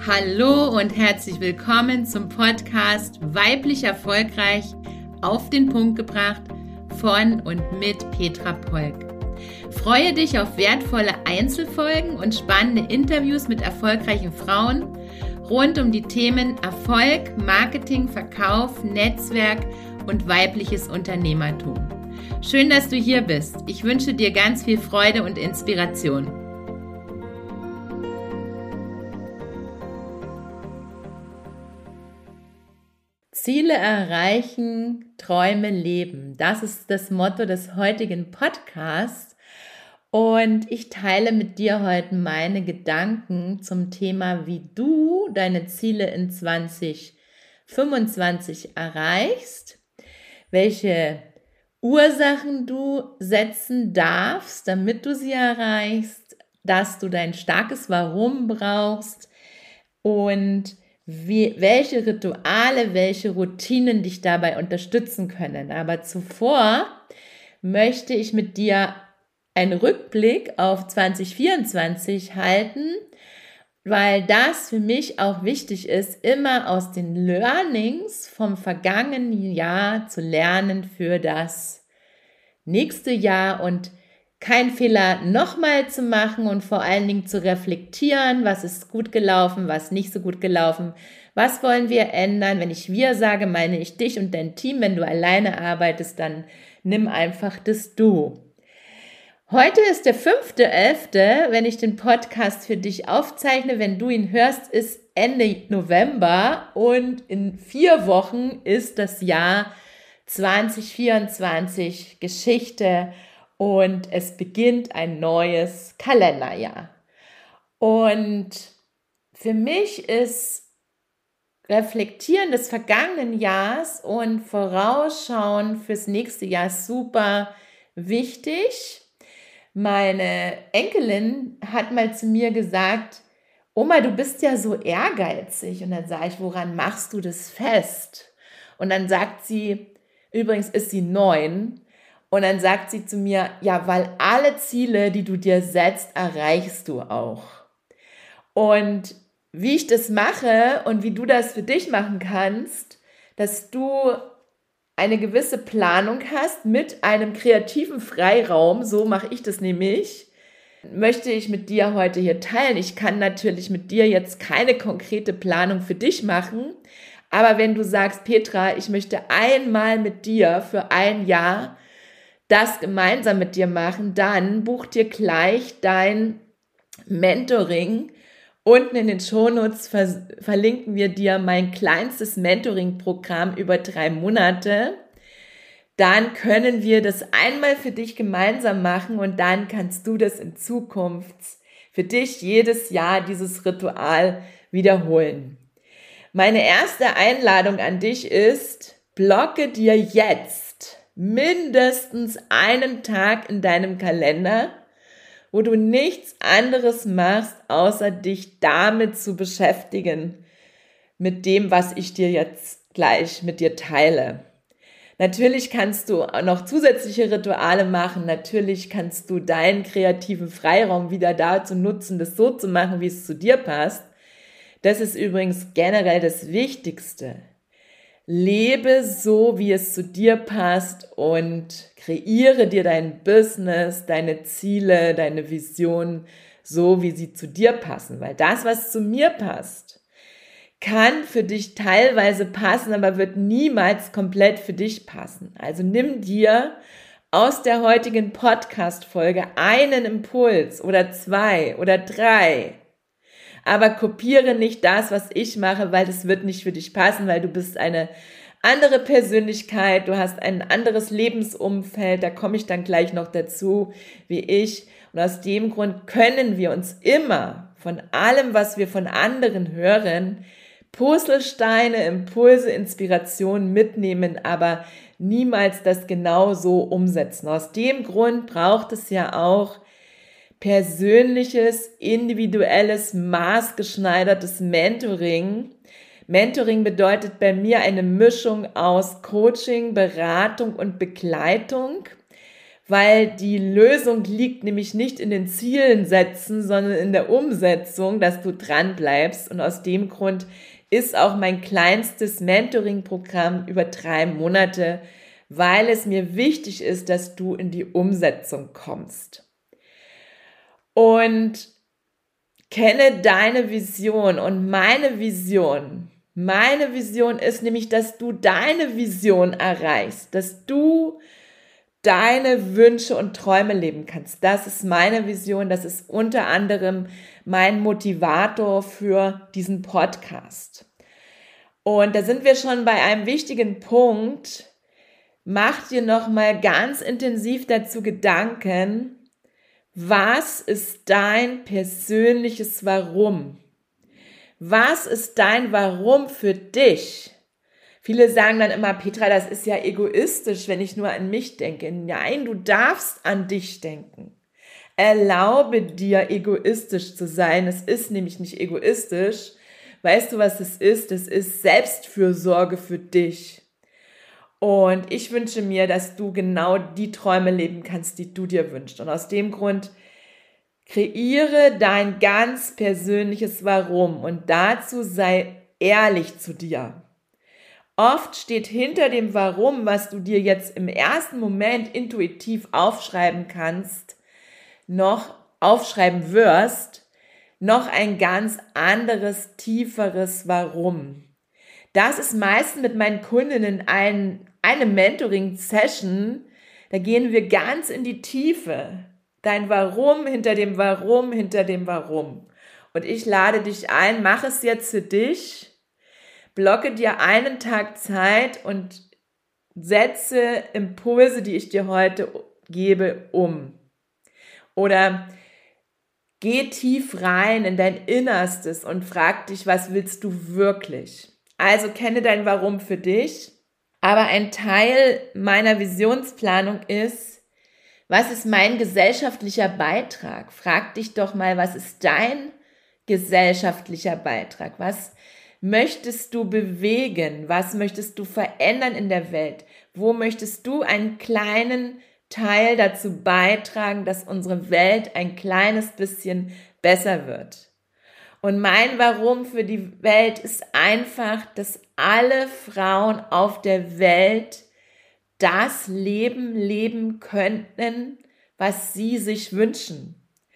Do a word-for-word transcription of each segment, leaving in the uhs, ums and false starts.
Hallo und herzlich willkommen zum Podcast Weiblich Erfolgreich auf den Punkt gebracht von und mit Petra Polk. Freue dich auf wertvolle Einzelfolgen und spannende Interviews mit erfolgreichen Frauen rund um die Themen Erfolg, Marketing, Verkauf, Netzwerk und weibliches Unternehmertum. Schön, dass du hier bist. Ich wünsche dir ganz viel Freude und Inspiration. Ziele erreichen, Träume leben. Das ist das Motto des heutigen Podcasts. Und ich teile mit dir heute meine Gedanken zum Thema, wie du deine Ziele in zwanzig fünfundzwanzig erreichst, welche Ursachen du setzen darfst, damit du sie erreichst, dass du dein starkes Warum brauchst und Wie, welche Rituale, welche Routinen dich dabei unterstützen können. Aber zuvor möchte ich mit dir einen Rückblick auf zwanzig vierundzwanzig halten, weil das für mich auch wichtig ist, immer aus den Learnings vom vergangenen Jahr zu lernen für das nächste Jahr und keinen Fehler nochmal zu machen und vor allen Dingen zu reflektieren, was ist gut gelaufen, was nicht so gut gelaufen, was wollen wir ändern. Wenn ich wir sage, meine ich dich und dein Team. Wenn du alleine arbeitest, dann nimm einfach das Du. Heute ist der fünfte elfte, wenn ich den Podcast für dich aufzeichne. Wenn du ihn hörst, ist Ende November und in vier Wochen ist das Jahr zwanzig vierundzwanzig Geschichte. Und es beginnt ein neues Kalenderjahr. Und für mich ist Reflektieren des vergangenen Jahres und Vorausschauen fürs nächste Jahr super wichtig. Meine Enkelin hat mal zu mir gesagt, Oma, du bist ja so ehrgeizig. Und dann sage ich, woran machst du das fest? Und dann sagt sie, übrigens ist sie neun, und dann sagt sie zu mir, ja, weil alle Ziele, die du dir setzt, erreichst du auch. Und wie ich das mache und wie du das für dich machen kannst, dass du eine gewisse Planung hast mit einem kreativen Freiraum, so mache ich das nämlich, möchte ich mit dir heute hier teilen. Ich kann natürlich mit dir jetzt keine konkrete Planung für dich machen, aber wenn du sagst, Petra, ich möchte einmal mit dir für ein Jahr das gemeinsam mit dir machen, dann buch dir gleich dein Mentoring. Unten in den Shownotes ver- verlinken wir dir mein kleinstes Mentoring-Programm über drei Monate. Dann können wir das einmal für dich gemeinsam machen und dann kannst du das in Zukunft für dich jedes Jahr dieses Ritual wiederholen. Meine erste Einladung an dich ist, blocke dir jetzt mindestens einen Tag in deinem Kalender, wo du nichts anderes machst, außer dich damit zu beschäftigen, mit dem, was ich dir jetzt gleich mit dir teile. Natürlich kannst du auch noch zusätzliche Rituale machen, natürlich kannst du deinen kreativen Freiraum wieder dazu nutzen, das so zu machen, wie es zu dir passt. Das ist übrigens generell das Wichtigste. Lebe so, wie es zu dir passt und kreiere dir dein Business, deine Ziele, deine Vision so, wie sie zu dir passen. Weil das, was zu mir passt, kann für dich teilweise passen, aber wird niemals komplett für dich passen. Also nimm dir aus der heutigen Podcast-Folge einen Impuls oder zwei oder drei. Aber kopiere nicht das, was ich mache, weil das wird nicht für dich passen, weil du bist eine andere Persönlichkeit, du hast ein anderes Lebensumfeld, da komme ich dann gleich noch dazu, wie ich. Und aus dem Grund können wir uns immer von allem, was wir von anderen hören, Puzzlesteine, Impulse, Inspirationen mitnehmen, aber niemals das genau so umsetzen. Aus dem Grund braucht es ja auch persönliches, individuelles, maßgeschneidertes Mentoring. Mentoring bedeutet bei mir eine Mischung aus Coaching, Beratung und Begleitung, weil die Lösung liegt nämlich nicht in den Zielen setzen, sondern in der Umsetzung, dass du dran bleibst. Und aus dem Grund ist auch mein kleinstes Mentoring-Programm über drei Monate, weil es mir wichtig ist, dass du in die Umsetzung kommst. Und kenne deine Vision und meine Vision. Meine Vision ist nämlich, dass du deine Vision erreichst, dass du deine Wünsche und Träume leben kannst. Das ist meine Vision, das ist unter anderem mein Motivator für diesen Podcast. Und da sind wir schon bei einem wichtigen Punkt. Mach dir nochmal ganz intensiv dazu Gedanken, was ist dein persönliches Warum? Was ist dein Warum für dich? Viele sagen dann immer, Petra, das ist ja egoistisch, wenn ich nur an mich denke. Nein, du darfst an dich denken. Erlaube dir, egoistisch zu sein. Es ist nämlich nicht egoistisch. Weißt du, was es ist? Es ist Selbstfürsorge für dich. Und ich wünsche mir, dass du genau die Träume leben kannst, die du dir wünschst. Und aus dem Grund kreiere dein ganz persönliches Warum und dazu sei ehrlich zu dir. Oft steht hinter dem Warum, was du dir jetzt im ersten Moment intuitiv aufschreiben kannst, noch aufschreiben wirst, noch ein ganz anderes, tieferes Warum. Das ist meistens mit meinen Kundinnen ein, eine Mentoring-Session, da gehen wir ganz in die Tiefe. Dein Warum hinter dem Warum hinter dem Warum. Und ich lade dich ein, mach es jetzt für dich. Blocke dir einen Tag Zeit und setze Impulse, die ich dir heute gebe, um. Oder geh tief rein in dein Innerstes und frag dich, was willst du wirklich? Also kenne dein Warum für dich. Aber ein Teil meiner Visionsplanung ist, was ist mein gesellschaftlicher Beitrag? Frag dich doch mal, was ist dein gesellschaftlicher Beitrag? Was möchtest du bewegen? Was möchtest du verändern in der Welt? Wo möchtest du einen kleinen Teil dazu beitragen, dass unsere Welt ein kleines bisschen besser wird? Und mein Warum für die Welt ist einfach, dass alle Frauen auf der Welt das Leben leben könnten, was sie sich wünschen.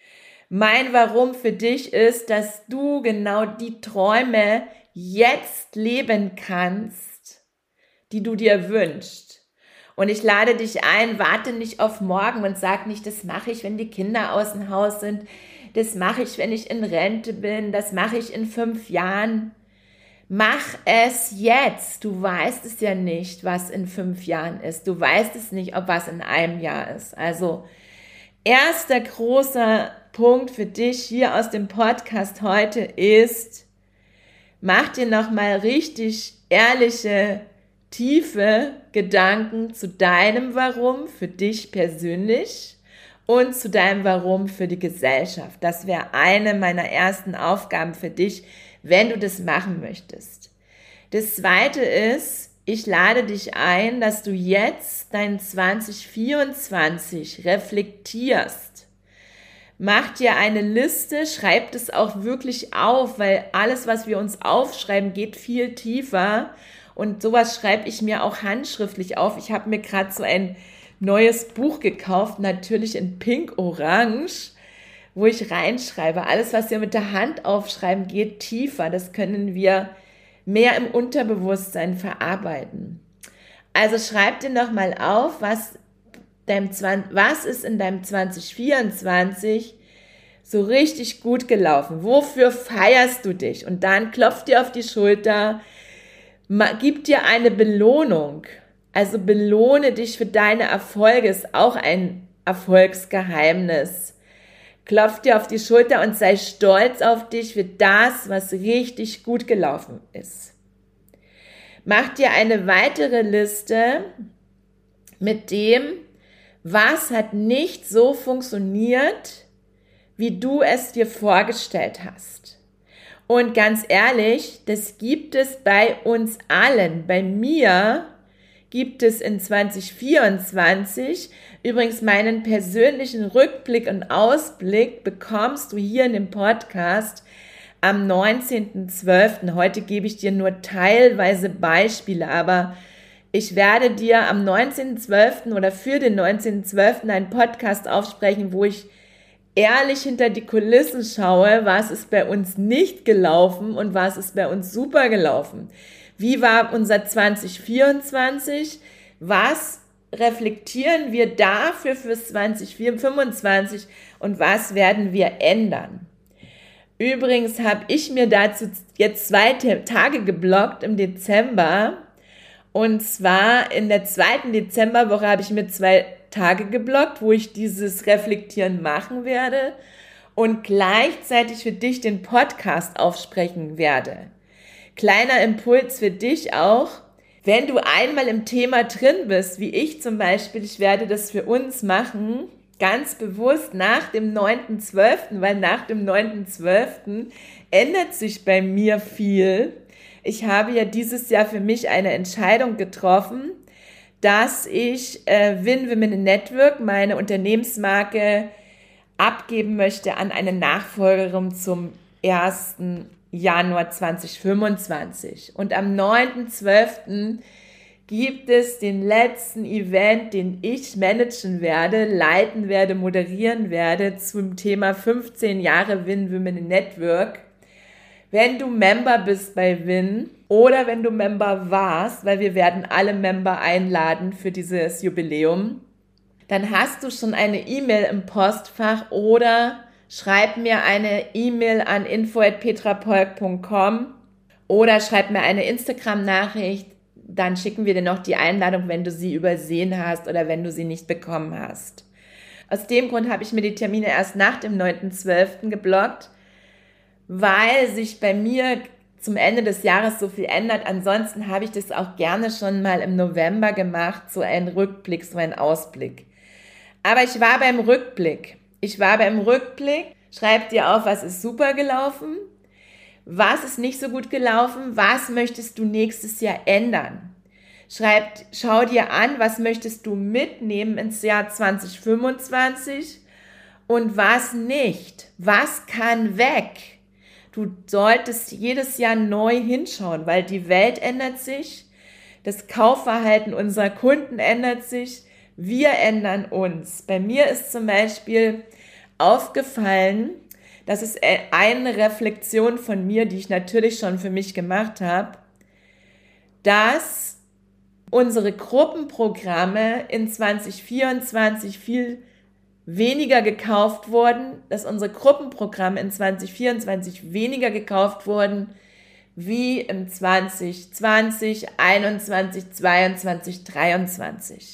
Mein Warum für dich ist, dass du genau die Träume jetzt leben kannst, die du dir wünschst. Und ich lade dich ein, warte nicht auf morgen und sag nicht, das mache ich, wenn die Kinder aus dem Haus sind, das mache ich, wenn ich in Rente bin, das mache ich in fünf Jahren. Mach es jetzt. Du weißt es ja nicht, was in fünf Jahren ist. Du weißt es nicht, ob was in einem Jahr ist. Also erster großer Punkt für dich hier aus dem Podcast heute ist, mach dir nochmal richtig ehrliche, tiefe Gedanken zu deinem Warum für dich persönlich und zu deinem Warum für die Gesellschaft. Das wäre eine meiner ersten Aufgaben für dich, wenn du das machen möchtest. Das zweite ist, ich lade dich ein, dass du jetzt dein zwanzig vierundzwanzig reflektierst. Mach dir eine Liste, schreib das auch wirklich auf, weil alles, was wir uns aufschreiben, geht viel tiefer. Und sowas schreibe ich mir auch handschriftlich auf. Ich habe mir gerade so ein neues Buch gekauft, natürlich in pink-orange, wo ich reinschreibe. Alles, was wir mit der Hand aufschreiben, geht tiefer. Das können wir mehr im Unterbewusstsein verarbeiten. Also schreib dir nochmal auf, was, deinem, was ist in deinem zwanzig vierundzwanzig so richtig gut gelaufen. Wofür feierst du dich? Und dann klopf dir auf die Schulter, gib dir eine Belohnung. Also belohne dich für deine Erfolge, ist auch ein Erfolgsgeheimnis. Klopf dir auf die Schulter und sei stolz auf dich für das, was richtig gut gelaufen ist. Mach dir eine weitere Liste mit dem, was hat nicht so funktioniert, wie du es dir vorgestellt hast. Und ganz ehrlich, das gibt es bei uns allen. Bei mir gibt es in zwanzig vierundzwanzig. Übrigens meinen persönlichen Rückblick und Ausblick bekommst du hier in dem Podcast am neunzehnten zwölften Heute gebe ich dir nur teilweise Beispiele, aber ich werde dir am neunzehnten zwölften oder für den neunzehnten zwölften einen Podcast aufsprechen, wo ich ehrlich hinter die Kulissen schaue, was ist bei uns nicht gelaufen und was ist bei uns super gelaufen. Wie war unser zwanzig vierundzwanzig? Was reflektieren wir dafür für zwanzig fünfundzwanzig und was werden wir ändern? Übrigens habe ich mir dazu jetzt zwei Tage geblockt im Dezember. Und zwar in der zweiten Dezemberwoche habe ich mir zwei Tage geblockt, wo ich dieses Reflektieren machen werde und gleichzeitig für dich den Podcast aufsprechen werde. Kleiner Impuls für dich auch, wenn du einmal im Thema drin bist, wie ich zum Beispiel, ich werde das für uns machen, ganz bewusst nach dem neunten zwölften, weil nach dem neunten zwölften ändert sich bei mir viel. Ich habe ja dieses Jahr für mich eine Entscheidung getroffen, dass ich äh, Win Women Network, meine Unternehmensmarke, abgeben möchte an eine Nachfolgerin zum ersten Januar zweitausendfünfundzwanzig. Und am neunten zwölften gibt es den letzten Event, den ich managen werde, leiten werde, moderieren werde zum Thema fünfzehn Jahre Win Women Network. Wenn du Member bist bei Win oder wenn du Member warst, weil wir werden alle Member einladen für dieses Jubiläum, dann hast du schon eine E-Mail im Postfach oder schreib mir eine E-Mail an info at petrapolk punkt com oder schreib mir eine Instagram-Nachricht, dann schicken wir dir noch die Einladung, wenn du sie übersehen hast oder wenn du sie nicht bekommen hast. Aus dem Grund habe ich mir die Termine erst nach dem neunten zwölften geblockt, weil sich bei mir zum Ende des Jahres so viel ändert. Ansonsten habe ich das auch gerne schon mal im November gemacht, so ein Rückblick, so ein Ausblick. Aber ich war beim Rückblick. Ich war beim Rückblick, schreib dir auf, was ist super gelaufen, was ist nicht so gut gelaufen, was möchtest du nächstes Jahr ändern. Schreib, schau dir an, was möchtest du mitnehmen ins Jahr zwanzig fünfundzwanzig und was nicht. Was kann weg? Du solltest jedes Jahr neu hinschauen, weil die Welt ändert sich, das Kaufverhalten unserer Kunden ändert sich, wir ändern uns. Bei mir ist zum Beispiel aufgefallen, das ist eine Reflexion von mir, die ich natürlich schon für mich gemacht habe, dass unsere Gruppenprogramme in zwanzig vierundzwanzig viel weniger gekauft wurden, dass unsere Gruppenprogramme in zwanzig vierundzwanzig weniger gekauft wurden, wie im zwanzig zwanzig, einundzwanzig, zweiundzwanzig, dreiundzwanzig.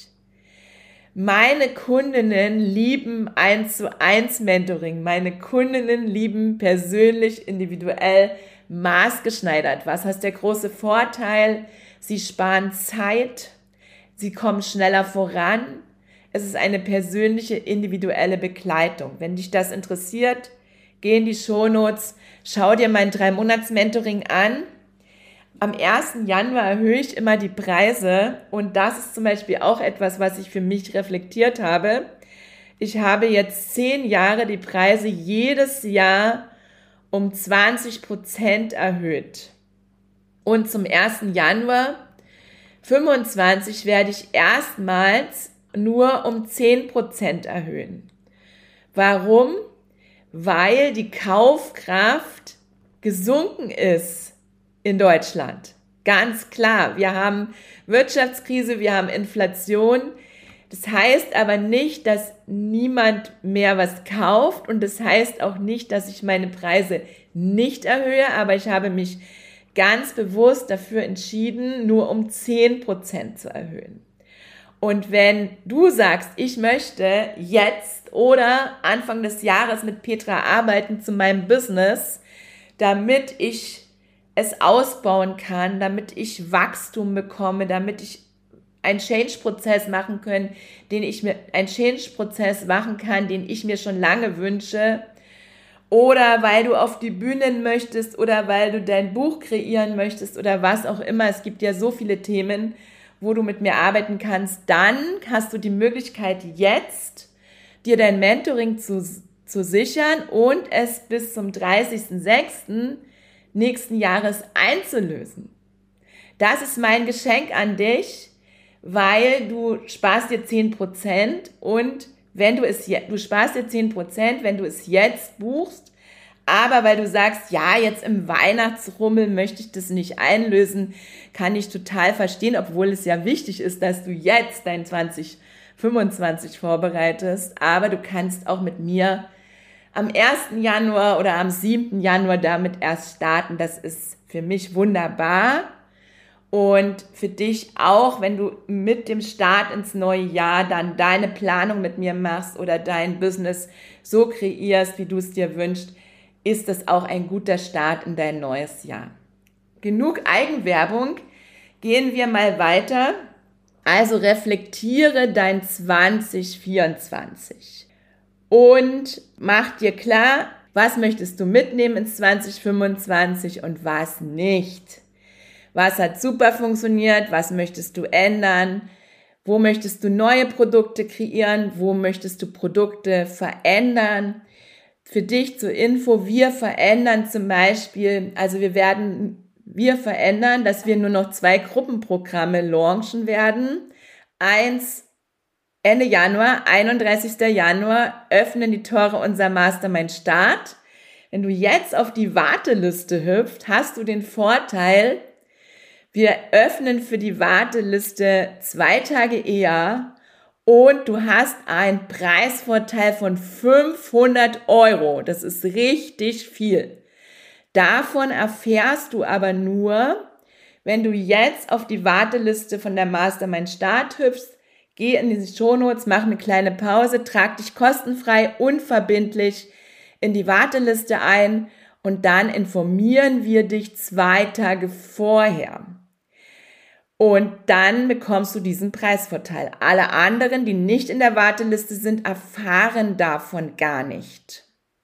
Meine Kundinnen lieben eins zu eins Mentoring. Meine Kundinnen lieben persönlich, individuell, maßgeschneidert. Was heißt der große Vorteil? Sie sparen Zeit, sie kommen schneller voran. Es ist eine persönliche, individuelle Begleitung. Wenn dich das interessiert, geh in die Shownotes, schau dir mein drei Monats Mentoring an. Am ersten Januar erhöhe ich immer die Preise und das ist zum Beispiel auch etwas, was ich für mich reflektiert habe. Ich habe jetzt zehn Jahre die Preise jedes Jahr um zwanzig Prozent erhöht. Und zum ersten Januar fünfundzwanzig werde ich erstmals nur um zehn Prozent erhöhen. Warum? Weil die Kaufkraft gesunken ist in Deutschland. Ganz klar, wir haben Wirtschaftskrise, wir haben Inflation. Das heißt aber nicht, dass niemand mehr was kauft und das heißt auch nicht, dass ich meine Preise nicht erhöhe, aber ich habe mich ganz bewusst dafür entschieden, nur um zehn Prozent zu erhöhen. Und wenn du sagst, ich möchte jetzt oder Anfang des Jahres mit Petra arbeiten zu meinem Business, damit ich es ausbauen kann, damit ich Wachstum bekomme, damit ich einen Change-Prozess machen kann, den ich mir, einen Change-Prozess machen kann, den ich mir schon lange wünsche, oder weil du auf die Bühnen möchtest oder weil du dein Buch kreieren möchtest oder was auch immer. Es gibt ja so viele Themen, wo du mit mir arbeiten kannst, dann hast du die Möglichkeit jetzt, dir dein Mentoring zu, zu sichern und es bis zum dreißigsten sechsten nächsten Jahres einzulösen. Das ist mein Geschenk an dich, weil du sparst dir zehn Prozent und wenn du es je, du sparst dir zehn Prozent, wenn du es jetzt buchst, aber weil du sagst, ja, jetzt im Weihnachtsrummel möchte ich das nicht einlösen, kann ich total verstehen, obwohl es ja wichtig ist, dass du jetzt dein zwanzig fünfundzwanzig vorbereitest, aber du kannst auch mit mir am ersten Januar oder am siebten Januar damit erst starten. Das ist für mich wunderbar. Und für dich auch, wenn du mit dem Start ins neue Jahr dann deine Planung mit mir machst oder dein Business so kreierst, wie du es dir wünschst, ist das auch ein guter Start in dein neues Jahr. Genug Eigenwerbung, gehen wir mal weiter. Also reflektiere dein zwanzig vierundzwanzig und mach dir klar, was möchtest du mitnehmen in zwanzig fünfundzwanzig und was nicht. Was hat super funktioniert? Was möchtest du ändern? Wo möchtest du neue Produkte kreieren? Wo möchtest du Produkte verändern? Für dich zur Info, wir verändern zum Beispiel, also wir werden, wir verändern, dass wir nur noch zwei Gruppenprogramme launchen werden. Eins Ende Januar, einunddreißigsten Januar, öffnen die Tore unser Mastermind Start. Wenn du jetzt auf die Warteliste hüpfst, hast du den Vorteil, wir öffnen für die Warteliste zwei Tage eher und du hast einen Preisvorteil von fünfhundert Euro. Das ist richtig viel. Davon erfährst du aber nur, wenn du jetzt auf die Warteliste von der Mastermind Start hüpfst. Geh in die Shownotes, mach eine kleine Pause, trag dich kostenfrei, unverbindlich in die Warteliste ein und dann informieren wir dich zwei Tage vorher. Und dann bekommst du diesen Preisvorteil. Alle anderen, die nicht in der Warteliste sind, erfahren davon gar nicht.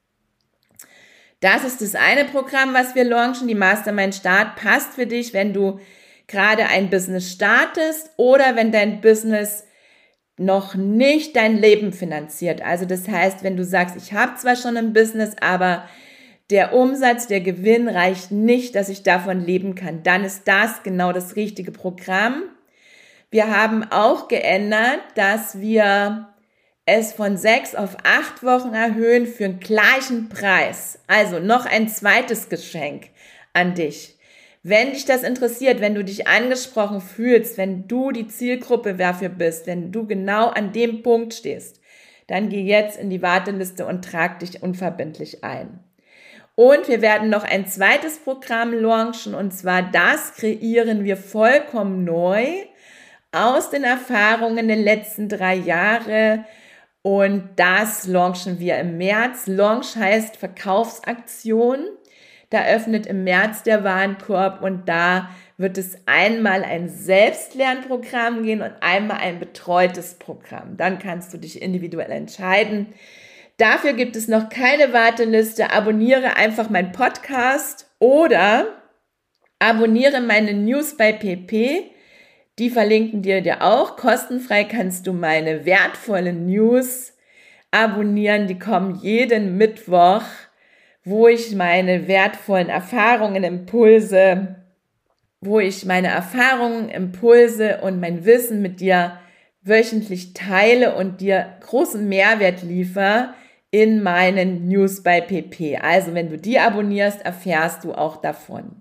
Das ist das eine Programm, was wir launchen. Die Mastermind Start passt für dich, wenn du gerade ein Business startest oder wenn dein Business noch nicht dein Leben finanziert. Also das heißt, wenn du sagst, ich habe zwar schon ein Business, aber der Umsatz, der Gewinn reicht nicht, dass ich davon leben kann, dann ist das genau das richtige Programm. Wir haben auch geändert, dass wir es von sechs auf acht Wochen erhöhen für den gleichen Preis. Also noch ein zweites Geschenk an dich. Wenn dich das interessiert, wenn du dich angesprochen fühlst, wenn du die Zielgruppe dafür bist, wenn du genau an dem Punkt stehst, dann geh jetzt in die Warteliste und trag dich unverbindlich ein. Und wir werden noch ein zweites Programm launchen und zwar das kreieren wir vollkommen neu aus den Erfahrungen der letzten drei Jahre und das launchen wir im März. Launch heißt Verkaufsaktion. Da öffnet im März der Warenkorb und da wird es einmal ein Selbstlernprogramm gehen und einmal ein betreutes Programm. Dann kannst du dich individuell entscheiden. Dafür gibt es noch keine Warteliste. Abonniere einfach meinen Podcast oder abonniere meine News bei P P. Die verlinken dir dir auch. Kostenfrei kannst du meine wertvollen News abonnieren. Die kommen jeden Mittwoch, wo ich meine wertvollen Erfahrungen, Impulse, wo ich meine Erfahrungen, Impulse und mein Wissen mit dir wöchentlich teile und dir großen Mehrwert liefere in meinen News bei P P. Also wenn du die abonnierst, erfährst du auch davon.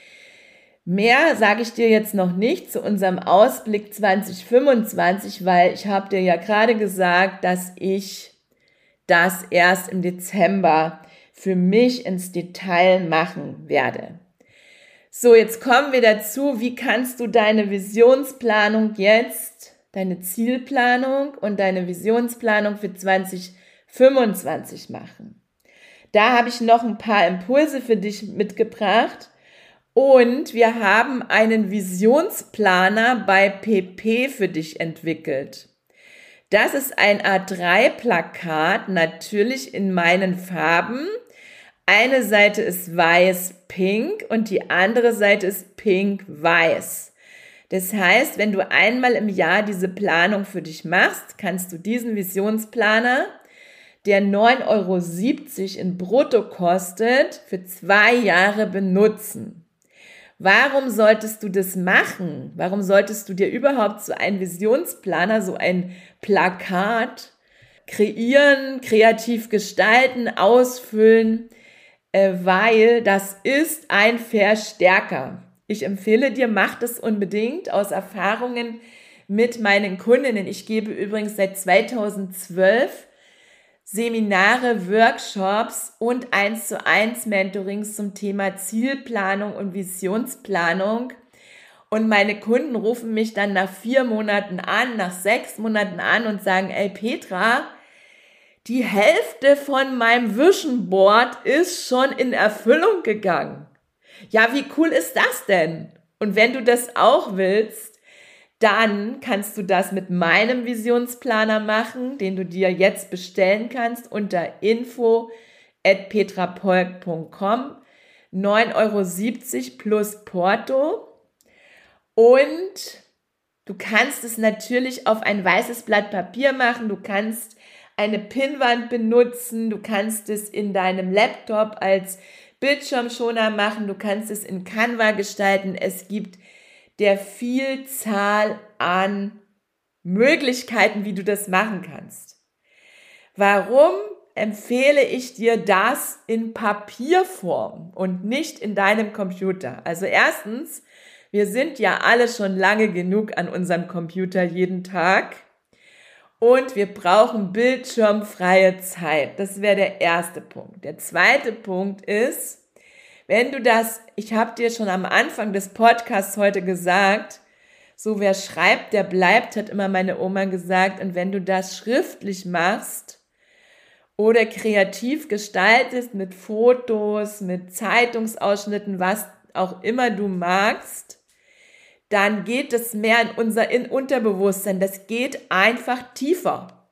Mehr sage ich dir jetzt noch nicht zu unserem Ausblick zwanzig fünfundzwanzig, weil ich habe dir ja gerade gesagt, dass ich das erst im Dezember für mich ins Detail machen werde. So, jetzt kommen wir dazu, wie kannst du deine Visionsplanung jetzt, deine Zielplanung und deine Visionsplanung für zwanzig fünfundzwanzig machen. Da habe ich noch ein paar Impulse für dich mitgebracht und wir haben einen Visionsplaner bei P P für dich entwickelt. Das ist ein A drei Plakat, natürlich in meinen Farben. Eine Seite ist weiß-pink und die andere Seite ist pink-weiß. Das heißt, wenn du einmal im Jahr diese Planung für dich machst, kannst du diesen Visionsplaner, der neun Euro siebzig in Brutto kostet, für zwei Jahre benutzen. Warum solltest du das machen? Warum solltest du dir überhaupt so einen Visionsplaner, so ein Plakat kreieren, kreativ gestalten, ausfüllen? Äh, weil das ist ein Verstärker. Ich empfehle dir, mach das unbedingt aus Erfahrungen mit meinen Kundinnen. Ich gebe übrigens seit zweitausendzwölf Seminare, Workshops und eins zu eins Mentorings zum Thema Zielplanung und Visionsplanung. Und meine Kunden rufen mich dann nach vier Monaten an, nach sechs Monaten an und sagen, ey Petra, die Hälfte von meinem Vision Board ist schon in Erfüllung gegangen. Ja, wie cool ist das denn? Und wenn du das auch willst, dann kannst du das mit meinem Visionsplaner machen, den du dir jetzt bestellen kannst unter info at petrapolk punkt com. neun Euro siebzig plus Porto. Und du kannst es natürlich auf ein weißes Blatt Papier machen. Du kannst eine Pinnwand benutzen. Du kannst es in deinem Laptop als Bildschirmschoner machen. Du kannst es in Canva gestalten. Es gibt der Vielzahl an Möglichkeiten, wie du das machen kannst. Warum empfehle ich dir das in Papierform und nicht in deinem Computer? Also erstens, wir sind ja alle schon lange genug an unserem Computer jeden Tag und wir brauchen bildschirmfreie Zeit. Das wäre der erste Punkt. Der zweite Punkt ist, wenn du das, ich habe dir schon am Anfang des Podcasts heute gesagt, so wer schreibt, der bleibt, hat immer meine Oma gesagt. Und wenn du das schriftlich machst oder kreativ gestaltest mit Fotos, mit Zeitungsausschnitten, was auch immer du magst, dann geht es mehr in unser in Unterbewusstsein. Das geht einfach tiefer.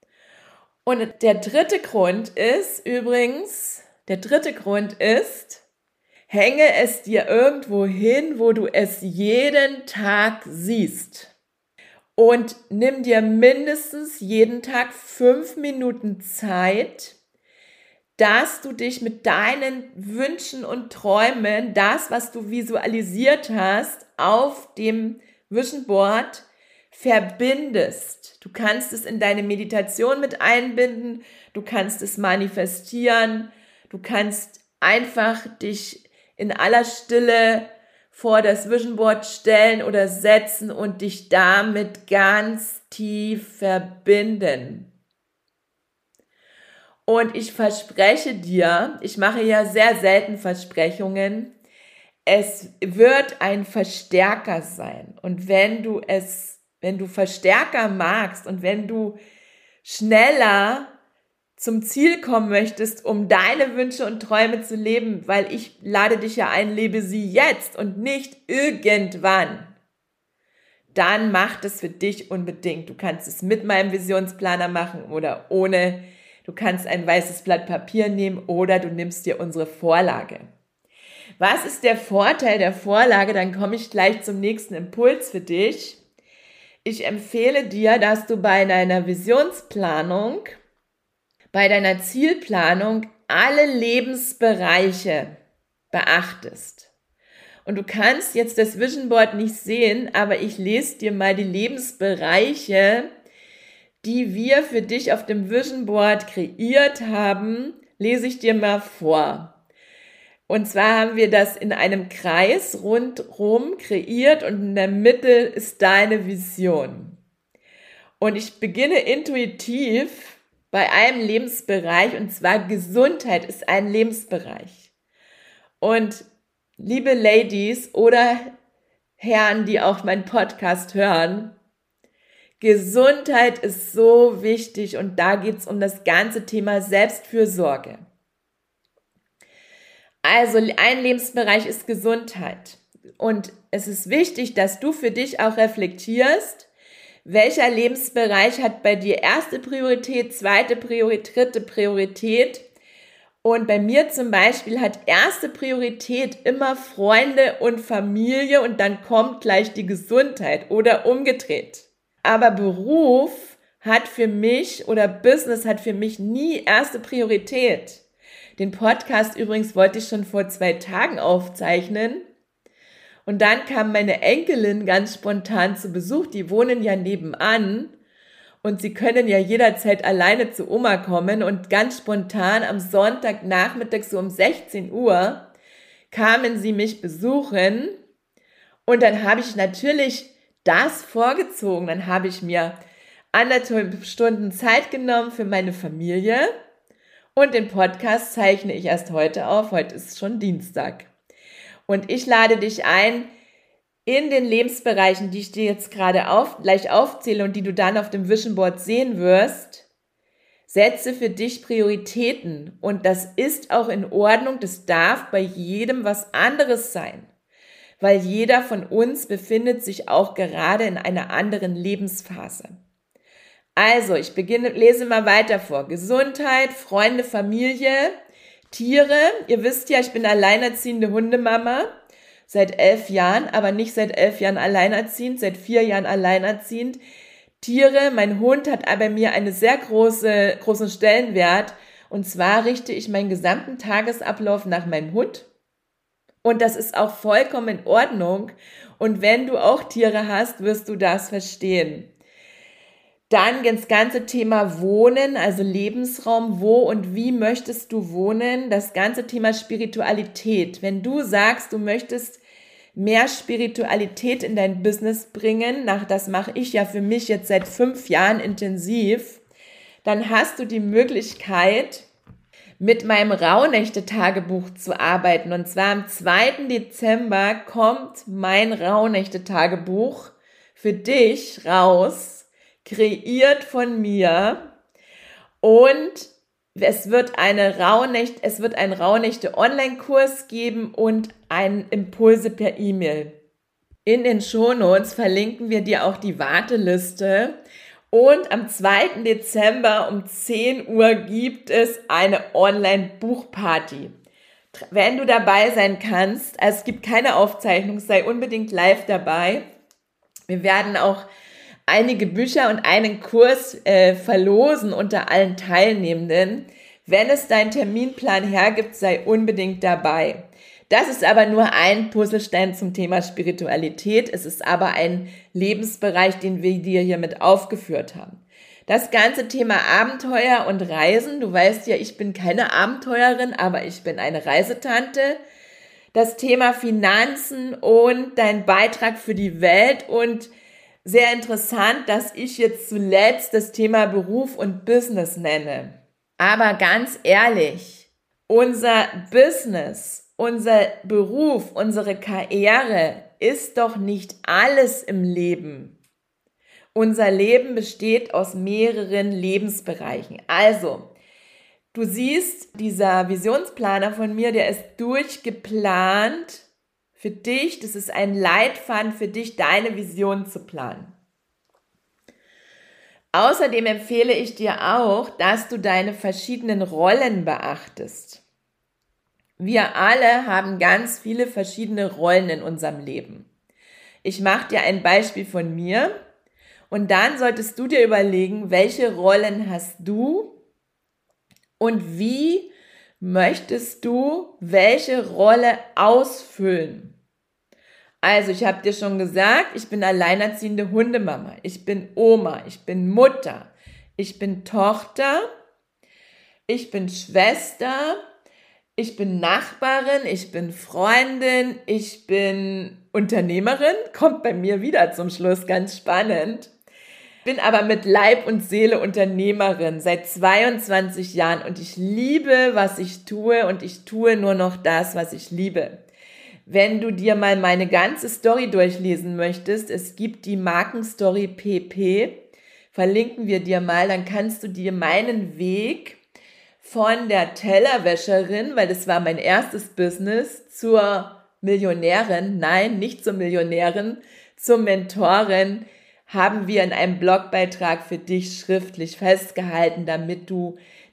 Und der dritte Grund ist übrigens, der dritte Grund ist, hänge es dir irgendwo hin, wo du es jeden Tag siehst. Und nimm dir mindestens jeden Tag fünf Minuten Zeit, dass du dich mit deinen Wünschen und Träumen, das, was du visualisiert hast, auf dem Vision Board verbindest. Du kannst es in deine Meditation mit einbinden, du kannst es manifestieren, du kannst einfach dich in aller Stille vor das Vision Board stellen oder setzen und dich damit ganz tief verbinden. Und ich verspreche dir, ich mache ja sehr selten Versprechungen, es wird ein Verstärker sein. Und wenn du es, wenn du Verstärker magst und wenn du schneller zum Ziel kommen möchtest, um deine Wünsche und Träume zu leben, weil ich lade dich ja ein, lebe sie jetzt und nicht irgendwann, dann mach das für dich unbedingt. Du kannst es mit meinem Visionsplaner machen oder ohne. Du kannst ein weißes Blatt Papier nehmen oder du nimmst dir unsere Vorlage. Was ist der Vorteil der Vorlage? Dann komme ich gleich zum nächsten Impuls für dich. Ich empfehle dir, dass du bei deiner Visionsplanung, bei deiner Zielplanung alle Lebensbereiche beachtest. Und du kannst jetzt das Vision Board nicht sehen, aber ich lese dir mal die Lebensbereiche, die wir für dich auf dem Vision Board kreiert haben, lese ich dir mal vor. Und zwar haben wir das in einem Kreis rundherum kreiert und in der Mitte ist deine Vision. Und ich beginne intuitiv bei einem Lebensbereich, und zwar Gesundheit ist ein Lebensbereich. Und liebe Ladies oder Herren, die auch meinen Podcast hören, Gesundheit ist so wichtig und da geht es um das ganze Thema Selbstfürsorge. Also ein Lebensbereich ist Gesundheit und es ist wichtig, dass du für dich auch reflektierst, welcher Lebensbereich hat bei dir erste Priorität, zweite Priorität, dritte Priorität Und bei mir zum Beispiel hat erste Priorität immer Freunde und Familie und dann kommt gleich die Gesundheit oder umgedreht. Aber Beruf hat für mich oder Business hat für mich nie erste Priorität. Den Podcast übrigens wollte ich schon vor zwei Tagen aufzeichnen. Und dann kam meine Enkelin ganz spontan zu Besuch. Die wohnen ja nebenan. Und sie können ja jederzeit alleine zu Oma kommen. Und ganz spontan am Sonntagnachmittag so um sechzehn Uhr kamen sie mich besuchen. Und dann habe ich natürlich das vorgezogen. Dann habe ich mir anderthalb Stunden Zeit genommen für meine Familie. Und den Podcast zeichne ich erst heute auf. Heute ist schon Dienstag. Und ich lade dich ein, in den Lebensbereichen, die ich dir jetzt gerade auf, gleich aufzähle und die du dann auf dem Vision Board sehen wirst, setze für dich Prioritäten. Und das ist auch in Ordnung. Das darf bei jedem was anderes sein. Weil jeder von uns befindet sich auch gerade in einer anderen Lebensphase. Also, ich beginne, lese mal weiter vor. Gesundheit, Freunde, Familie, Tiere. Ihr wisst ja, ich bin alleinerziehende Hundemama seit elf Jahren, aber nicht seit elf Jahren alleinerziehend, seit vier Jahren alleinerziehend. Tiere, mein Hund hat aber mir einen sehr große, großen Stellenwert. Und zwar richte ich meinen gesamten Tagesablauf nach meinem Hund. Und das ist auch vollkommen in Ordnung. Und wenn du auch Tiere hast, wirst du das verstehen. Dann das ganze Thema Wohnen, also Lebensraum, wo und wie möchtest du wohnen? Das ganze Thema Spiritualität. Wenn du sagst, du möchtest mehr Spiritualität in dein Business bringen, nach das mache ich ja für mich jetzt seit fünf Jahren intensiv, dann hast du die Möglichkeit, mit meinem Rauhnächte-Tagebuch zu arbeiten. Und zwar am zweiten Dezember kommt mein Rauhnächte-Tagebuch für dich raus, kreiert von mir, und es wird eine Rauhnächte, es wird einen Rauhnächte-Online-Kurs geben und einen Impulse per E-Mail. In den Shownotes verlinken wir dir auch die Warteliste. Und am zweiten Dezember um zehn Uhr gibt es eine Online-Buchparty. Wenn du dabei sein kannst, also es gibt keine Aufzeichnung, sei unbedingt live dabei. Wir werden auch einige Bücher und einen Kurs äh, verlosen unter allen Teilnehmenden. Wenn es dein Terminplan hergibt, sei unbedingt dabei. Das ist aber nur ein Puzzlestein zum Thema Spiritualität. Es ist aber ein Lebensbereich, den wir dir hiermit aufgeführt haben. Das ganze Thema Abenteuer und Reisen. Du weißt ja, ich bin keine Abenteuerin, aber ich bin eine Reisetante. Das Thema Finanzen und dein Beitrag für die Welt und sehr interessant, dass ich jetzt zuletzt das Thema Beruf und Business nenne. Aber ganz ehrlich, unser Business, unser Beruf, unsere Karriere ist doch nicht alles im Leben. Unser Leben besteht aus mehreren Lebensbereichen. Also, du siehst, dieser Visionsplaner von mir, der ist durchgeplant für dich. Das ist ein Leitfaden für dich, deine Vision zu planen. Außerdem empfehle ich dir auch, dass du deine verschiedenen Rollen beachtest. Wir alle haben ganz viele verschiedene Rollen in unserem Leben. Ich mache dir ein Beispiel von mir und dann solltest du dir überlegen, welche Rollen hast du und wie möchtest du welche Rolle ausfüllen. Also ich habe dir schon gesagt, ich bin alleinerziehende Hundemama, ich bin Oma, ich bin Mutter, ich bin Tochter, ich bin Schwester, ich bin Nachbarin, ich bin Freundin, ich bin Unternehmerin, kommt bei mir wieder zum Schluss, ganz spannend. Bin aber mit Leib und Seele Unternehmerin seit zweiundzwanzig Jahren und ich liebe, was ich tue und ich tue nur noch das, was ich liebe. Wenn du dir mal meine ganze Story durchlesen möchtest, es gibt die Markenstory P P, verlinken wir dir mal, dann kannst du dir meinen Weg von der Tellerwäscherin, weil das war mein erstes Business, zur Millionärin, nein, nicht zur Millionärin, zur Mentorin, haben wir in einem Blogbeitrag für dich schriftlich festgehalten, damit du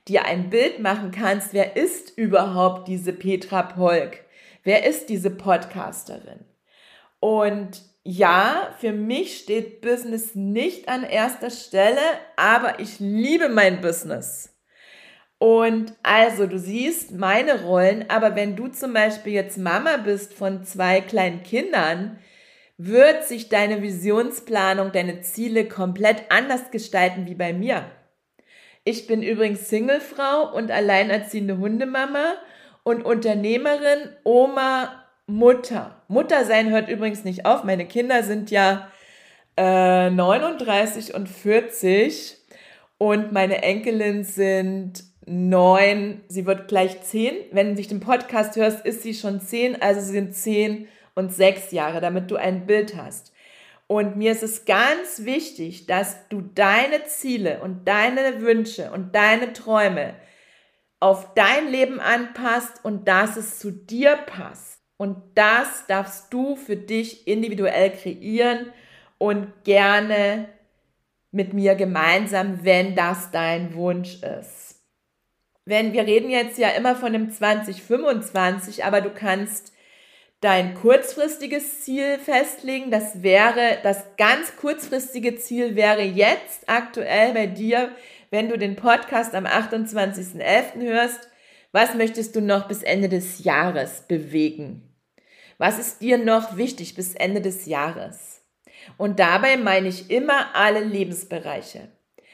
dir ein Bild machen kannst, wer ist überhaupt diese Petra Polk? Wer ist diese Podcasterin? Und ja, für mich steht Business nicht an erster Stelle, aber ich liebe mein Business. Und also, du siehst meine Rollen, aber wenn du zum Beispiel jetzt Mama bist von zwei kleinen Kindern, wird sich deine Visionsplanung, deine Ziele komplett anders gestalten wie bei mir. Ich bin übrigens Singlefrau und alleinerziehende Hundemama und Unternehmerin, Oma, Mutter. Mutter sein hört übrigens nicht auf. Meine Kinder sind ja äh, neununddreißig und vierzig und meine Enkelin sind neun. Sie wird gleich zehn. Wenn du dich den Podcast hörst, ist sie schon zehn. Also sie sind zehn und sechs Jahre, damit du ein Bild hast. Und mir ist es ganz wichtig, dass du deine Ziele und deine Wünsche und deine Träume auf dein Leben anpasst und dass es zu dir passt. Und das darfst du für dich individuell kreieren und gerne mit mir gemeinsam, wenn das dein Wunsch ist. Wenn wir reden jetzt ja immer von dem zwanzig fünfundzwanzig, aber du kannst dein kurzfristiges Ziel festlegen. Das wäre, das ganz kurzfristige Ziel wäre jetzt aktuell bei dir, wenn du den Podcast am achtundzwanzigsten elften hörst, was möchtest du noch bis Ende des Jahres bewegen? Was ist dir noch wichtig bis Ende des Jahres? Und dabei meine ich immer alle Lebensbereiche.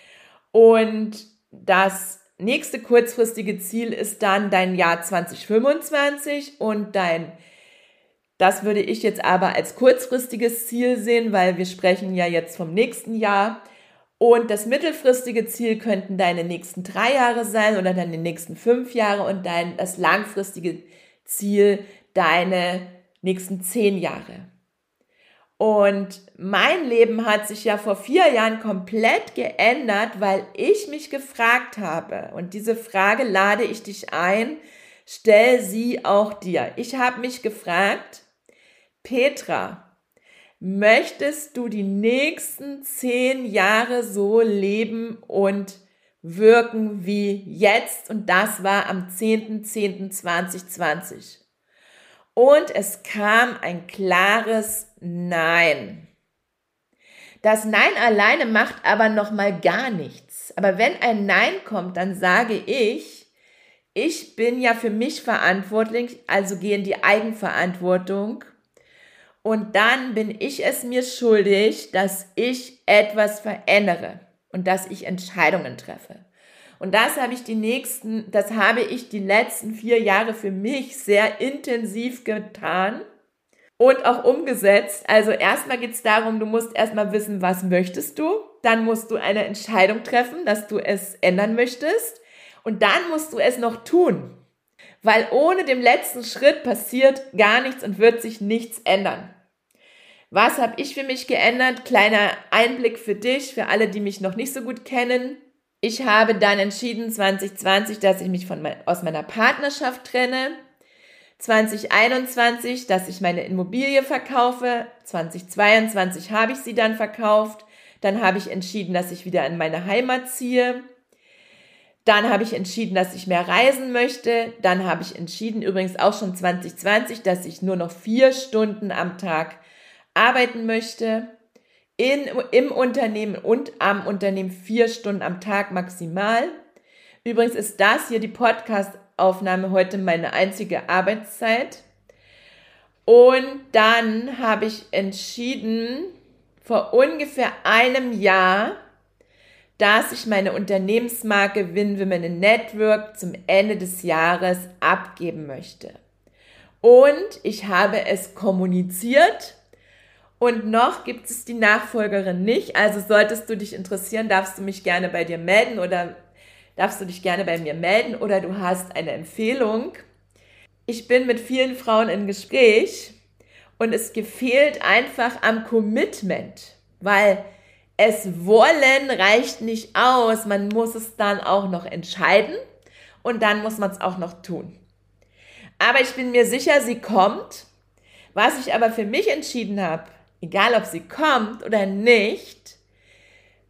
Und das nächste kurzfristige Ziel ist dann dein Jahr zwanzig fünfundzwanzig und dein, das würde ich jetzt aber als kurzfristiges Ziel sehen, weil wir sprechen ja jetzt vom nächsten Jahr. Und das mittelfristige Ziel könnten deine nächsten drei Jahre sein oder deine nächsten fünf Jahre und dein, das langfristige Ziel deine nächsten zehn Jahre. Und mein Leben hat sich ja vor vier Jahren komplett geändert, weil ich mich gefragt habe. Und diese Frage lade ich dich ein, stell sie auch dir. Ich habe mich gefragt, Petra, möchtest du die nächsten zehn Jahre so leben und wirken wie jetzt? Und das war am zehnten zehnten zweitausendzwanzig. Und es kam ein klares Nein. Das Nein alleine macht aber noch mal gar nichts. Aber wenn ein Nein kommt, dann sage ich, ich bin ja für mich verantwortlich, also gehe in die Eigenverantwortung. Und dann bin ich es mir schuldig, dass ich etwas verändere und dass ich Entscheidungen treffe. Und das habe ich die nächsten, das habe ich die letzten vier Jahre für mich sehr intensiv getan und auch umgesetzt. Also erstmal geht es darum, du musst erstmal wissen, was möchtest du. Dann musst du eine Entscheidung treffen, dass du es ändern möchtest. Und dann musst du es noch tun. Weil ohne den letzten Schritt passiert gar nichts und wird sich nichts ändern. Was habe ich für mich geändert? Kleiner Einblick für dich, für alle, die mich noch nicht so gut kennen. Ich habe dann entschieden, zwanzig zwanzig, dass ich mich von mein, aus meiner Partnerschaft trenne. zwanzig einundzwanzig, dass ich meine Immobilie verkaufe. zwanzig zweiundzwanzig habe ich sie dann verkauft. Dann habe ich entschieden, dass ich wieder in meine Heimat ziehe. Dann habe ich entschieden, dass ich mehr reisen möchte. Dann habe ich entschieden, übrigens auch schon zwanzig zwanzig, dass ich nur noch vier Stunden am Tag arbeiten möchte. In, im Unternehmen und am Unternehmen vier Stunden am Tag maximal. Übrigens ist das hier die Podcast-Aufnahme heute meine einzige Arbeitszeit. Und dann habe ich entschieden, vor ungefähr einem Jahr, dass ich meine Unternehmensmarke Win Women in Network zum Ende des Jahres abgeben möchte. Und ich habe es kommuniziert. Und noch gibt es die Nachfolgerin nicht, also solltest du dich interessieren, darfst du mich gerne bei dir melden oder darfst du dich gerne bei mir melden oder du hast eine Empfehlung. Ich bin mit vielen Frauen im Gespräch und es gefehlt einfach am Commitment, weil es wollen reicht nicht aus, man muss es dann auch noch entscheiden und dann muss man es auch noch tun. Aber ich bin mir sicher, sie kommt. Was ich aber für mich entschieden habe, egal ob sie kommt oder nicht,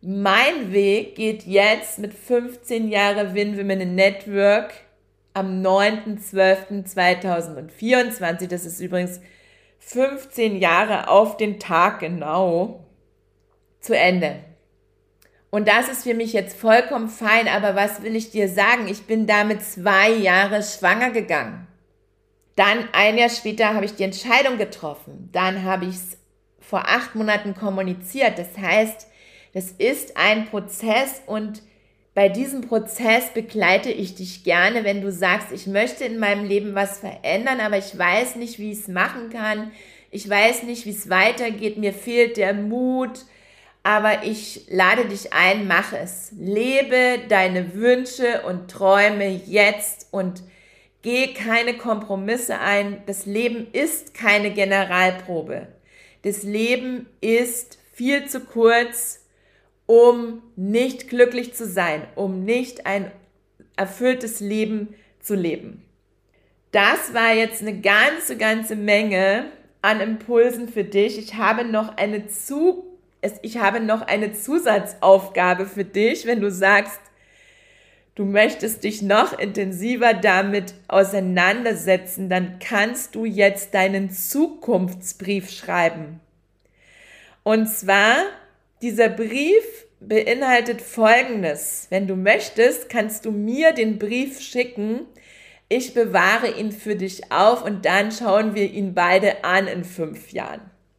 Mein Weg geht jetzt mit fünfzehn Jahre Win Women Network am neunten zwölften zweitausendvierundzwanzig. Das ist übrigens fünfzehn Jahre auf den Tag genau zu Ende. Und das ist für mich jetzt vollkommen fein, aber was will ich dir sagen? Ich bin damit zwei Jahre schwanger gegangen. Dann ein Jahr später habe ich die Entscheidung getroffen. Dann habe ich es vor acht Monaten kommuniziert. Das heißt, das ist ein Prozess und bei diesem Prozess begleite ich dich gerne, wenn du sagst, ich möchte in meinem Leben was verändern, aber ich weiß nicht, wie ich es machen kann. Ich weiß nicht, wie es weitergeht. Mir fehlt der Mut. Aber ich lade dich ein, mach es. Lebe deine Wünsche und Träume jetzt und geh keine Kompromisse ein. Das Leben ist keine Generalprobe. Das Leben ist viel zu kurz, um nicht glücklich zu sein, um nicht ein erfülltes Leben zu leben. Das war jetzt eine ganze, ganze Menge an Impulsen für dich. Ich habe noch eine zu Ich habe noch eine Zusatzaufgabe für dich, wenn du sagst, du möchtest dich noch intensiver damit auseinandersetzen, dann kannst du jetzt deinen Zukunftsbrief schreiben. Und zwar, dieser Brief beinhaltet Folgendes. Wenn du möchtest, kannst du mir den Brief schicken. Ich bewahre ihn für dich auf und dann schauen wir ihn beide an in fünf Jahren.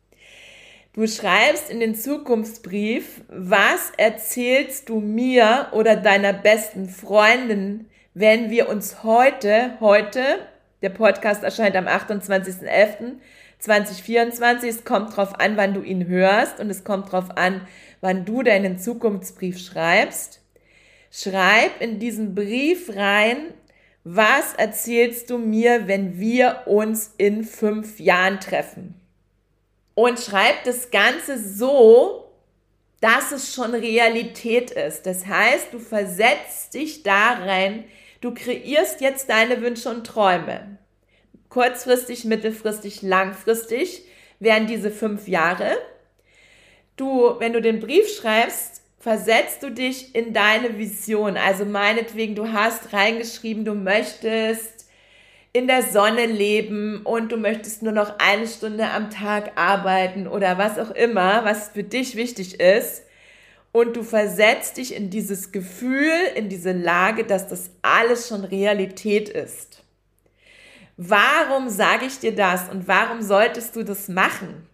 Du schreibst in den Zukunftsbrief, was erzählst du mir oder deiner besten Freundin, wenn wir uns heute, heute, der Podcast erscheint am achtundzwanzigsten elften zweitausendvierundzwanzig, es kommt drauf an, wann du ihn hörst und es kommt drauf an, wann du deinen Zukunftsbrief schreibst. Schreib in diesen Brief rein, was erzählst du mir, wenn wir uns in fünf Jahren treffen? Und schreib das Ganze so, dass es schon Realität ist. Das heißt, du versetzt dich da rein, du kreierst jetzt deine Wünsche und Träume. Kurzfristig, mittelfristig, langfristig wären diese fünf Jahre. Du, wenn du den Brief schreibst, versetzt du dich in deine Vision. Also meinetwegen, du hast reingeschrieben, du möchtest in der Sonne leben und du möchtest nur noch eine Stunde am Tag arbeiten oder was auch immer, was für dich wichtig ist. Und du versetzt dich in dieses Gefühl, in diese Lage, dass das alles schon Realität ist. Warum sage ich dir das und warum solltest du das machen?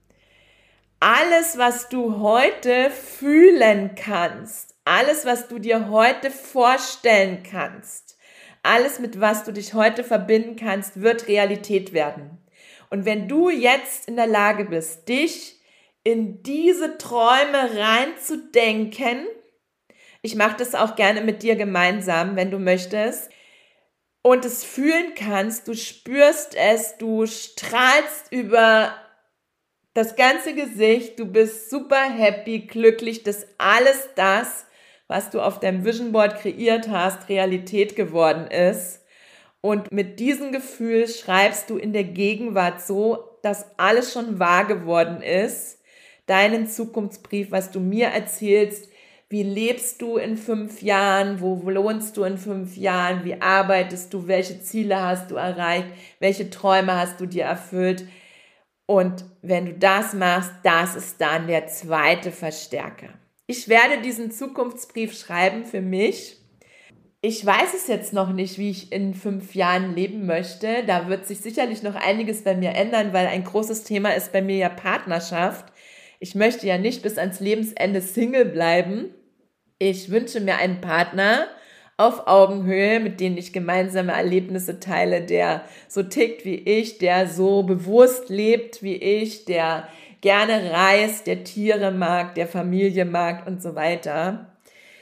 Alles, was du heute fühlen kannst, alles, was du dir heute vorstellen kannst, alles, mit was du dich heute verbinden kannst, wird Realität werden. Und wenn du jetzt in der Lage bist, dich in diese Träume reinzudenken, ich mache das auch gerne mit dir gemeinsam, wenn du möchtest, und es fühlen kannst, du spürst es, du strahlst über das ganze Gesicht, du bist super happy, glücklich, dass alles das, was du auf deinem Vision Board kreiert hast, Realität geworden ist. Und mit diesem Gefühl schreibst du in der Gegenwart so, dass alles schon wahr geworden ist. Deinen Zukunftsbrief, was du mir erzählst, wie lebst du in fünf Jahren, wo wohnst du in fünf Jahren, wie arbeitest du, welche Ziele hast du erreicht, welche Träume hast du dir erfüllt. Und wenn du das machst, das ist dann der zweite Verstärker. Ich werde diesen Zukunftsbrief schreiben für mich. Ich weiß es jetzt noch nicht, wie ich in fünf Jahren leben möchte. Da wird sich sicherlich noch einiges bei mir ändern, weil ein großes Thema ist bei mir ja Partnerschaft. Ich möchte ja nicht bis ans Lebensende Single bleiben. Ich wünsche mir einen Partner auf Augenhöhe, mit dem ich gemeinsame Erlebnisse teile, der so tickt wie ich, der so bewusst lebt wie ich, der gerne reist, der Tiere mag, der Familie mag und so weiter.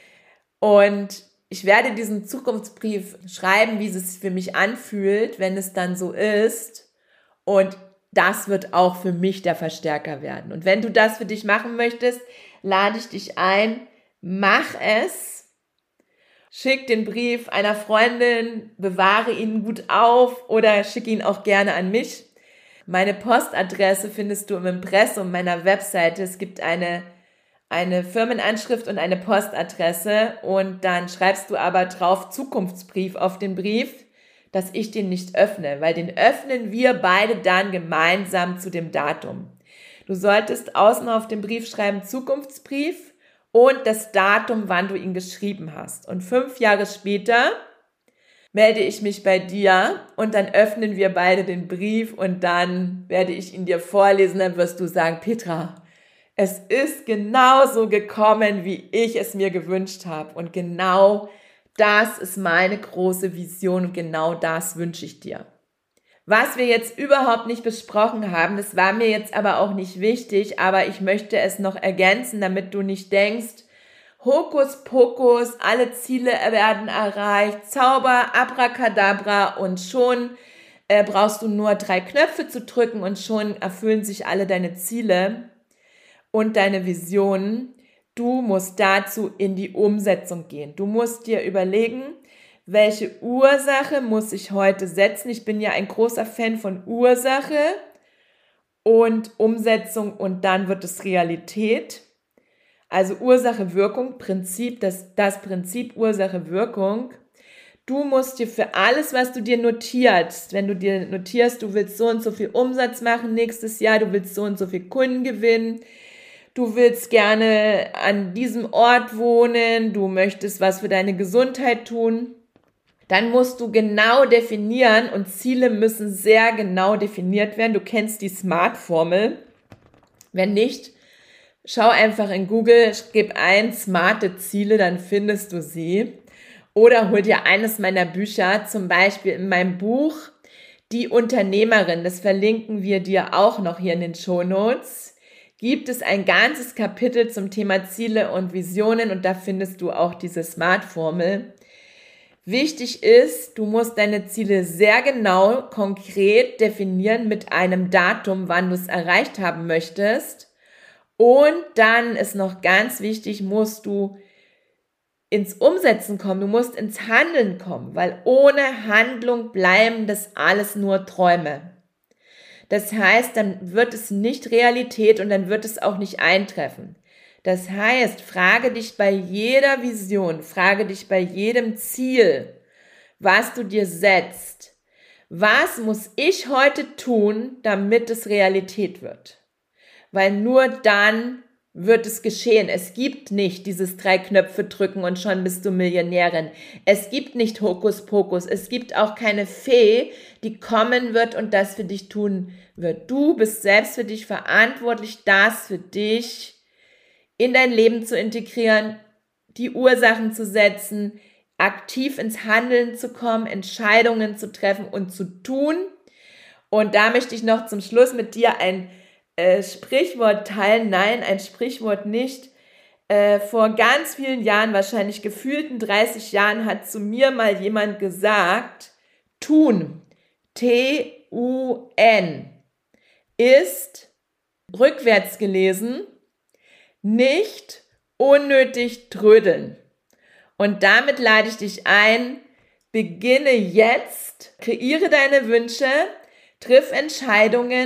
Und ich werde diesen Zukunftsbrief schreiben, wie es für mich anfühlt, wenn es dann so ist. Und das wird auch für mich der Verstärker werden. Und wenn du das für dich machen möchtest, lade ich dich ein, mach es. Schick den Brief einer Freundin, bewahre ihn gut auf oder schick ihn auch gerne an mich. Meine Postadresse findest du im Impressum meiner Webseite. Es gibt eine eine Firmenanschrift und eine Postadresse und dann schreibst du aber drauf Zukunftsbrief auf den Brief, dass ich den nicht öffne, weil den öffnen wir beide dann gemeinsam zu dem Datum. Du solltest außen auf dem Brief schreiben Zukunftsbrief und das Datum, wann du ihn geschrieben hast. Und fünf Jahre später melde ich mich bei dir und dann öffnen wir beide den Brief und dann werde ich ihn dir vorlesen, dann wirst du sagen, Petra, es ist genauso gekommen, wie ich es mir gewünscht habe und genau das ist meine große Vision und genau das wünsche ich dir. Was wir jetzt überhaupt nicht besprochen haben, das war mir jetzt aber auch nicht wichtig, aber ich möchte es noch ergänzen, damit du nicht denkst, Hokuspokus, alle Ziele werden erreicht, Zauber, Abracadabra und schon äh, brauchst du nur drei Knöpfe zu drücken und schon erfüllen sich alle deine Ziele und deine Visionen. Du musst dazu in die Umsetzung gehen. Du musst dir überlegen, welche Ursache muss ich heute setzen. Ich bin ja ein großer Fan von Ursache und Umsetzung und dann wird es Realität. Also Ursache-Wirkung, Prinzip, das, das Prinzip Ursache-Wirkung. Du musst dir für alles, was du dir notierst, wenn du dir notierst, du willst so und so viel Umsatz machen nächstes Jahr, du willst so und so viel Kunden gewinnen, du willst gerne an diesem Ort wohnen, du möchtest was für deine Gesundheit tun, dann musst du genau definieren und Ziele müssen sehr genau definiert werden. Du kennst die SMART-Formel. Wenn nicht, schau einfach in Google, gib ein smarte Ziele, dann findest du sie. Oder hol dir eines meiner Bücher, zum Beispiel in meinem Buch Die Unternehmerin, das verlinken wir dir auch noch hier in den Shownotes, gibt es ein ganzes Kapitel zum Thema Ziele und Visionen und da findest du auch diese SMART-Formel. Wichtig ist, du musst deine Ziele sehr genau, konkret definieren mit einem Datum, wann du es erreicht haben möchtest. Und dann ist noch ganz wichtig, musst du ins Umsetzen kommen, du musst ins Handeln kommen, weil ohne Handlung bleiben das alles nur Träume. Das heißt, dann wird es nicht Realität und dann wird es auch nicht eintreffen. Das heißt, frage dich bei jeder Vision, frage dich bei jedem Ziel, was du dir setzt. Was muss ich heute tun, damit es Realität wird? Weil nur dann wird es geschehen. Es gibt nicht dieses drei Knöpfe drücken und schon bist du Millionärin. Es gibt nicht Hokuspokus. Es gibt auch keine Fee, die kommen wird und das für dich tun wird. Du bist selbst für dich verantwortlich, das für dich in dein Leben zu integrieren, die Ursachen zu setzen, aktiv ins Handeln zu kommen, Entscheidungen zu treffen und zu tun. Und da möchte ich noch zum Schluss mit dir ein äh, Sprichwort teilen. Nein, ein Sprichwort nicht. Äh, vor ganz vielen Jahren, wahrscheinlich gefühlten dreißig Jahren, hat zu mir mal jemand gesagt, tun, T U N, ist rückwärts gelesen, nicht unnötig trödeln. Und damit lade ich dich ein, beginne jetzt, kreiere deine Wünsche, triff Entscheidungen,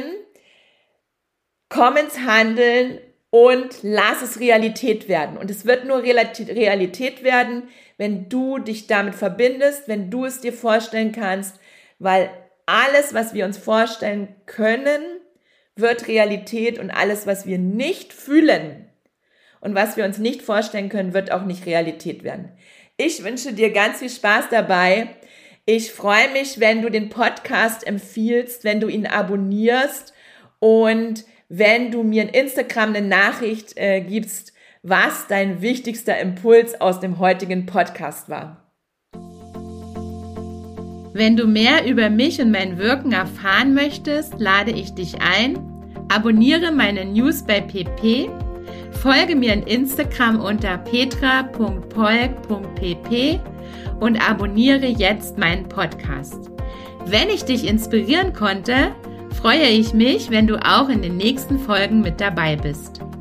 komm ins Handeln und lass es Realität werden. Und es wird nur Realität werden, wenn du dich damit verbindest, wenn du es dir vorstellen kannst, weil alles, was wir uns vorstellen können, wird Realität und alles, was wir nicht fühlen, und was wir uns nicht vorstellen können, wird auch nicht Realität werden. Ich wünsche dir ganz viel Spaß dabei. Ich freue mich, wenn du den Podcast empfiehlst, wenn du ihn abonnierst und wenn du mir in Instagram eine Nachricht äh, gibst, was dein wichtigster Impuls aus dem heutigen Podcast war. Wenn du mehr über mich und mein Wirken erfahren möchtest, lade ich dich ein. Abonniere meine News bei P P. Folge mir in Instagram unter petra punkt polk punkt p p und abonniere jetzt meinen Podcast. Wenn ich dich inspirieren konnte, freue ich mich, wenn du auch in den nächsten Folgen mit dabei bist.